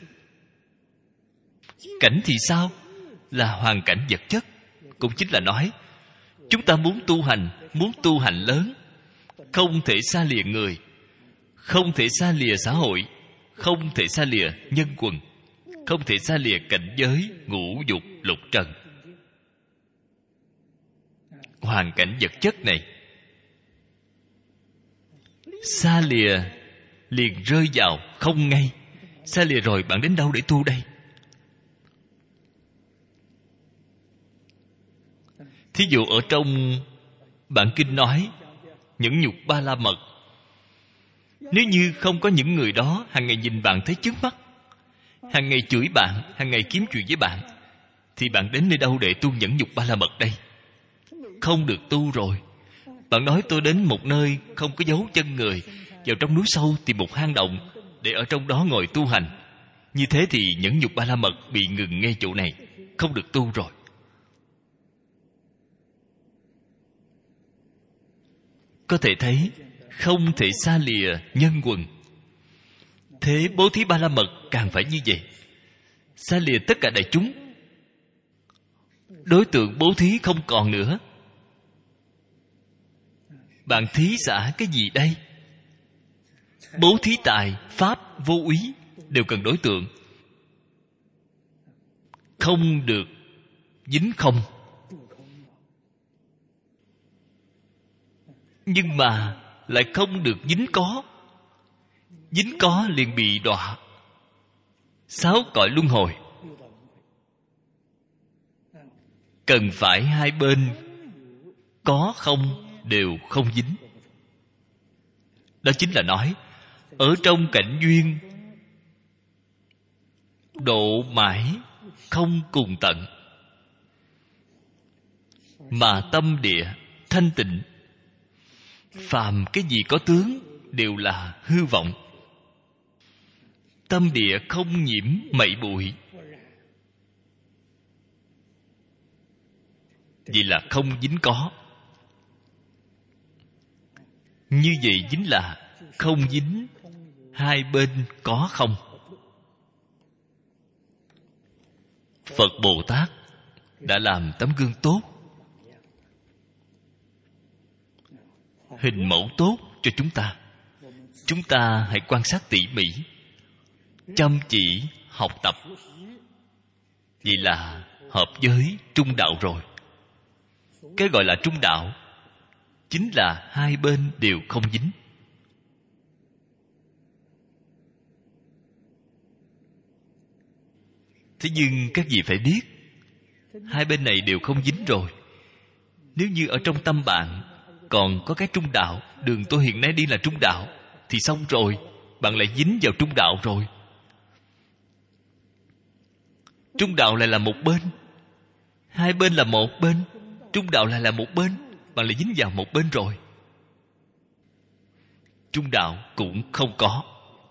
Cảnh thì sao? Là hoàn cảnh vật chất. Cũng chính là nói, chúng ta muốn tu hành lớn, không thể xa lìa người, không thể xa lìa xã hội, không thể xa lìa nhân quần, không thể xa lìa cảnh giới ngũ dục lục trần. Hoàn cảnh vật chất này xa lìa liền rơi vào không ngay. Xa lìa rồi bạn đến đâu để tu đây? Thí dụ ở trong bản kinh nói nhẫn nhục ba la mật, nếu như không có những người đó hàng ngày nhìn bạn thấy trước mắt, hàng ngày chửi bạn, hàng ngày kiếm chuyện với bạn, thì bạn đến nơi đâu để tu nhẫn nhục ba la mật đây? Không được tu rồi. Bạn nói tôi đến một nơi không có dấu chân người, vào trong núi sâu tìm một hang động để ở trong đó ngồi tu hành. Như thế thì nhẫn nhục ba la mật bị ngừng ngay chỗ này, không được tu rồi. Có thể thấy không thể xa lìa nhân quần. Thế bố thí ba la mật càng phải như vậy, xa lìa tất cả đại chúng. Đối tượng bố thí không còn nữa. Bạn thí xả cái gì đây? Bố thí tài, pháp, vô úy đều cần đối tượng. Không được dính không. Nhưng mà lại không được dính có. Dính có liền bị đọa 6 cõi luân hồi. cần phải hai bên có không đều không dính. Đó chính là nói, ở trong cảnh duyên độ mãi không cùng tận, mà tâm địa thanh tịnh, phàm cái gì có tướng đều là hư vọng. Tâm địa không nhiễm mậy bụi, vì là không dính có. Như vậy chính là không dính hai bên có không. Phật Bồ Tát đã làm tấm gương tốt, hình mẫu tốt cho chúng ta. Chúng ta hãy quan sát tỉ mỉ, chăm chỉ học tập. Vậy là hợp với trung đạo rồi. Cái gọi là trung đạo chính là hai bên đều không dính. Thế nhưng các vị phải biết, hai bên này đều không dính rồi. Nếu như ở trong tâm bạn còn có cái trung đạo, đường tôi hiện nay đi là trung đạo, thì xong rồi, bạn lại dính vào trung đạo rồi. Trung đạo lại là một bên, hai bên là một bên, trung đạo lại là một bên, bạn lại dính vào một bên rồi. Trung đạo cũng không có.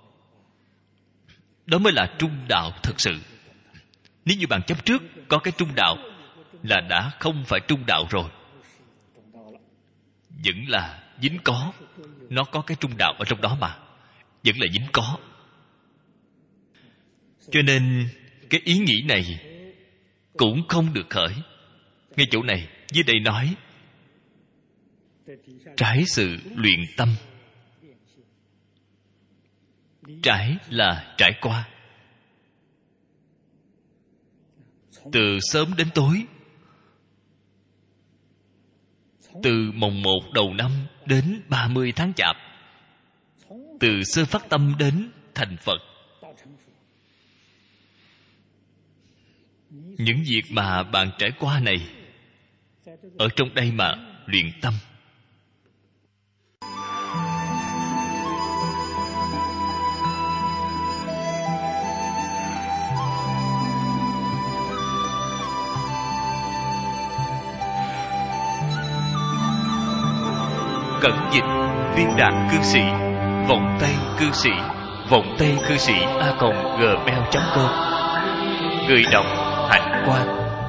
Đó mới là trung đạo thật sự. Nếu như bạn chấp trước có cái trung đạo là đã không phải trung đạo rồi, vẫn là dính có. Nó có cái trung đạo ở trong đó mà, vẫn là dính có. Cho nên cái ý nghĩ này cũng không được khởi. Ngay chỗ này, dưới đây nói trái sự luyện tâm. Trải là trải qua, từ sớm đến tối, từ mồng 1 đầu năm đến 30 tháng Chạp, từ sơ phát tâm đến thành Phật. Những việc mà bạn trải qua này, ở trong đây mà luyện tâm. Cẩn dịch Viên Đạt Cư Sĩ, Vọng Tây Cư Sĩ, Vọng Tây Cư Sĩ @gmail.com. Người đọc Hạnh Quang.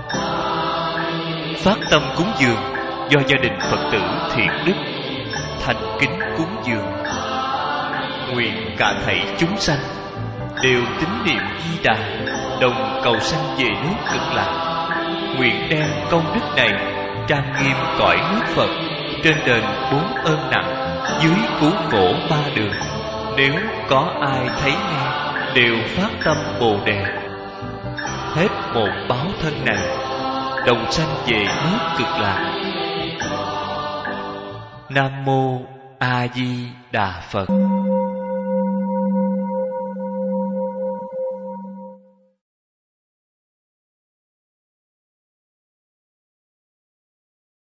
Phát tâm cúng dường do gia đình Phật tử Thiện Đức thành kính cúng dường. Nguyện cả thảy chúng sanh đều tín niệm Di Đà, đồng cầu sanh về nước Cực Lạc. Nguyện đem công đức này trang nghiêm cõi nước Phật, trên đền 4 ơn nặng, dưới cứu khổ 3 đường. Nếu có ai thấy nghe, đều phát tâm Bồ Đề. Hết một báo thân này, đồng sanh về nước Cực Lạc. Nam Mô A Di Đà Phật.